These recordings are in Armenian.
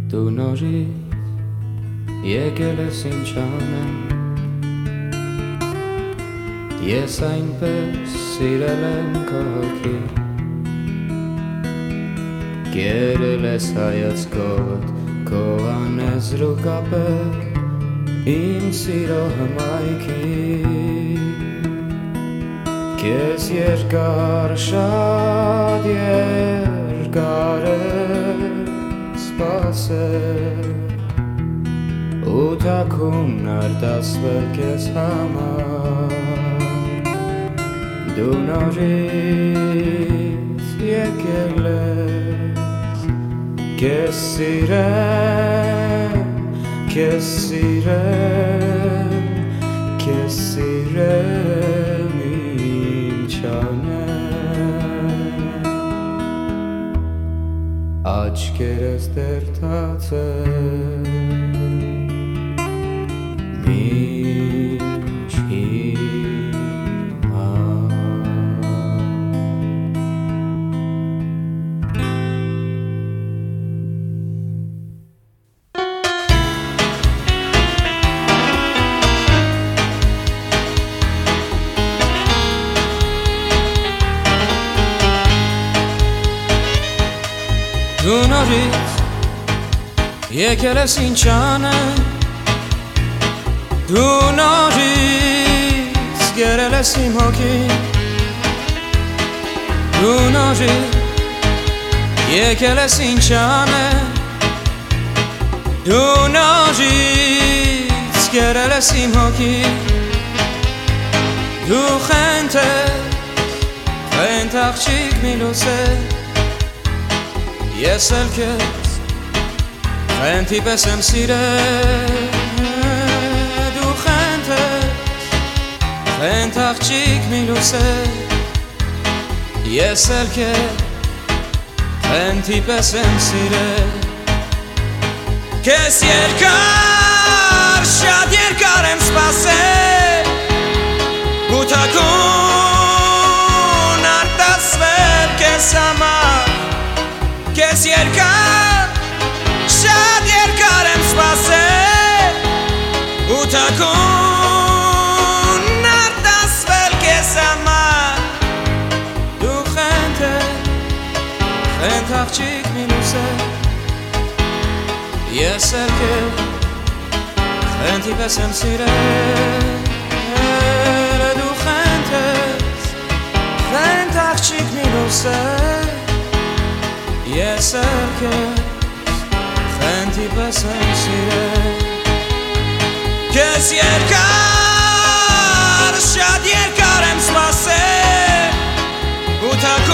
Դու նորից եկել ես ինձ անեմ, ես այնպես սիրել եմ քո հոգին, կերել ես հայացքով քո անեզրու կապել իմ սիրո հմայքին, քեզ երկար, շատ երկար սպասել ու թաքուն արտասվել քեզ համար, դու նորից եկել ես, քեզ սիրեմ, քեզ սիրեմ, քեզ սիրեմ, ինչ անեմ, աչքերս դեռ թացել, մինչ հիմա Դու նորից եկել ես ինչ անեմ, դու նորից գերել ես իմ հոգին, դու նորից եկել ես ինչ անեմ, դու նորից գերել ես իմ հոգին, դու խենթ աղջիկ մի լուսել, ես էլ քեզ խենթի պես եմ սիրել, դու խենթ աղջիկ մի լուսել, ես էլ քեզ խենթի պես եմ սիրել, քեզ երկար, շատ երկար եմ սպասել ու թաքուն արտասվել քեզ համար, քեզ երկար, շատ երկար եմ սպասել ու թաքուն արտասվել քեզ համար, դու խենթ աղջիկ մի լուսել, ես էլ քեզ խենթի պես եմ սիրել, դու խենթ աղջիկ մի լուսել, ես էլ քեզ խենթի պես եմ սիրել, քեզ երկար, շատ երկար եմ սպասել ու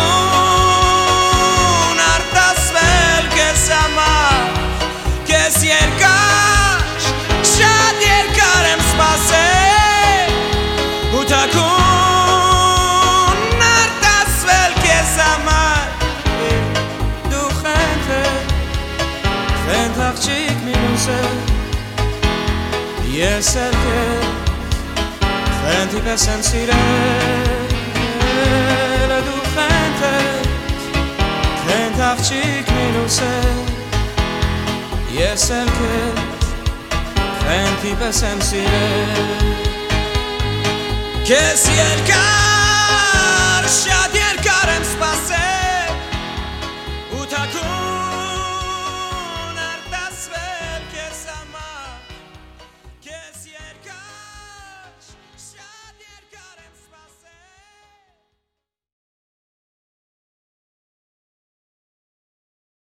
թաքուն արտասվել քեզ համար, քեզ երկար, շատ երկար եմ սպասել ու թաքուն արտասվել քեզ համար, խենթ աղջիկ մի լուսել, ես էլ քեզ խենթի պես եմ սիրել, դու խենթ աղջիկ մի լուսել, ես էլ քեզ խենթի պես եմ սիրել, քեզ երկար, շատ